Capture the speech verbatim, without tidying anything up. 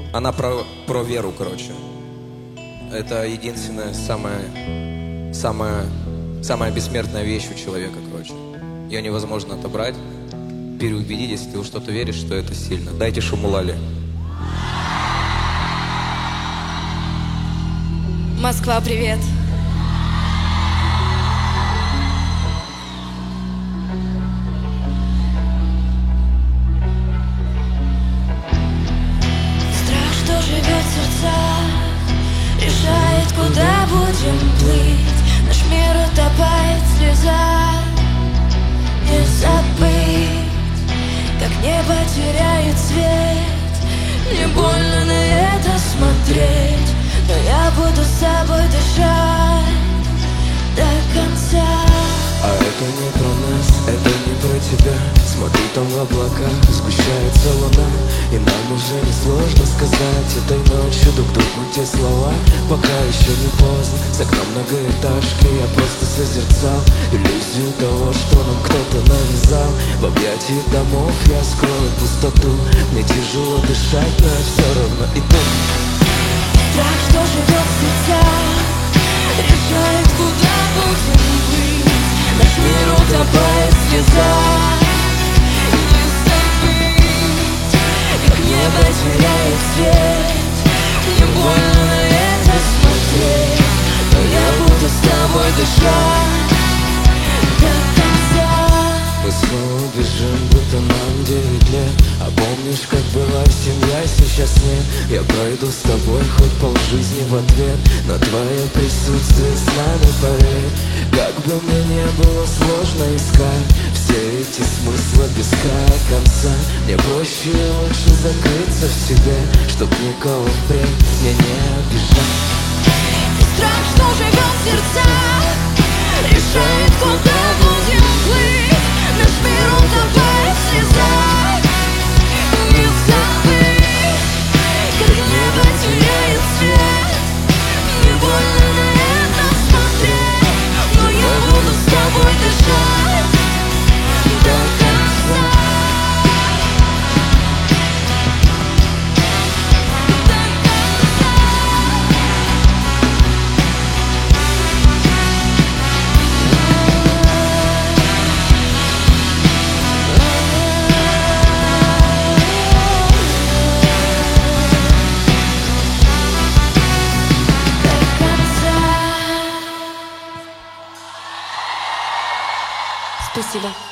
Она про, про веру, короче. Это единственная, самая, самая, самая бессмертная вещь у человека, короче. Ее невозможно отобрать, переубедить, если ты во что-то веришь, что это сильно. Дайте шуму Лали. Москва, привет. Страх, что живет в сердцах, решает, куда будем плыть. Наш мир утопает в слезах. Не забыть, как небо теряет цвет. Мне больно на это смотреть, но я буду с собой дышать до конца. А это не про нас, это не про тебя. Смотри, там в облаках сгущается луна, и нам уже не сложно сказать этой ночью друг другу те слова. Пока еще не поздно, за окном многоэтажки я просто созерцал иллюзию того, что нам кто-то навязал. В объятиях домов я скрою пустоту. Мне тяжело дышать, но я все равно иду. Страх, что живет в сердцах, решает, куда будем плыть. Наш мир утопает в слезах. Не забыть, как небо теряет цвет. Мне больно на это смотреть, но я буду с тобой дышать до конца. Мы снова бежим, будто нам девять лет. А помнишь, как была семья, сейчас нет. Я пройду с тобой хоть полжизни в ответ, но твое присутствие с нами, поверь. Как бы мне не было сложно искать все эти смыслы без края конца, мне проще и лучше закрыться в себе, чтоб никого впредь мне не обижать. Страх, что живет в сердцах, решает, куда будем плыть. Наш мир утопает в слезах. Не забыть, как небо теряет цвет. Мне больно на это смотреть, но я буду с тобой дышать до конца. До конца. Спасибо.